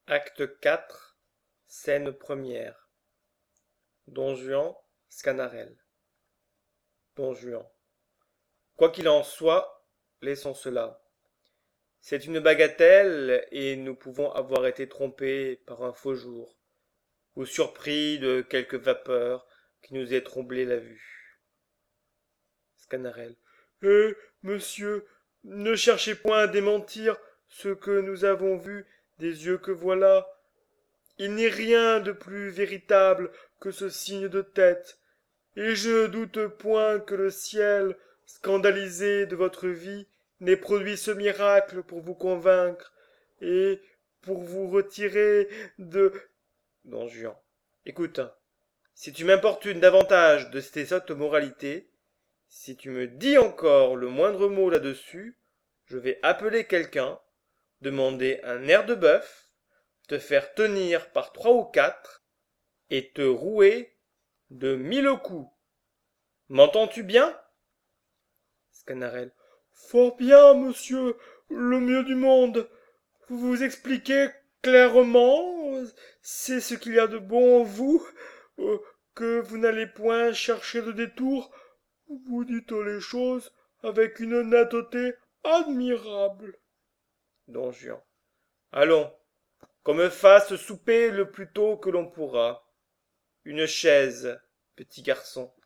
Acte 4, scène première. Don Juan, Sganarelle. Don Juan. Quoi qu'il en soit, laissons cela. C'est une bagatelle, et nous pouvons avoir été trompés par un faux jour, ou surpris de quelque vapeur qui nous ait troublé la vue. Sganarelle. Monsieur, ne cherchez point à démentir ce que nous avons vu des yeux que voilà. Il n'est rien de plus véritable que ce signe de tête, et je ne doute point que le ciel, scandalisé de votre vie, n'ait produit ce miracle pour vous convaincre, et pour vous retirer de... Don Juan. Écoute, si tu m'importunes davantage de tes sottes moralités, si tu me dis encore le moindre mot là-dessus, je vais appeler quelqu'un, demander un nerf de bœuf, te faire tenir par 3 ou 4 et te rouer de 1000 coups. M'entends-tu bien? Sganarelle. Fort bien, monsieur, le mieux du monde. Vous vous expliquez clairement, c'est ce qu'il y a de bon en vous, que vous n'allez point chercher de détour. Vous dites les choses avec une honnêteté admirable. Don Juan. Allons, qu'on me fasse souper le plus tôt que l'on pourra. Une chaise, petit garçon.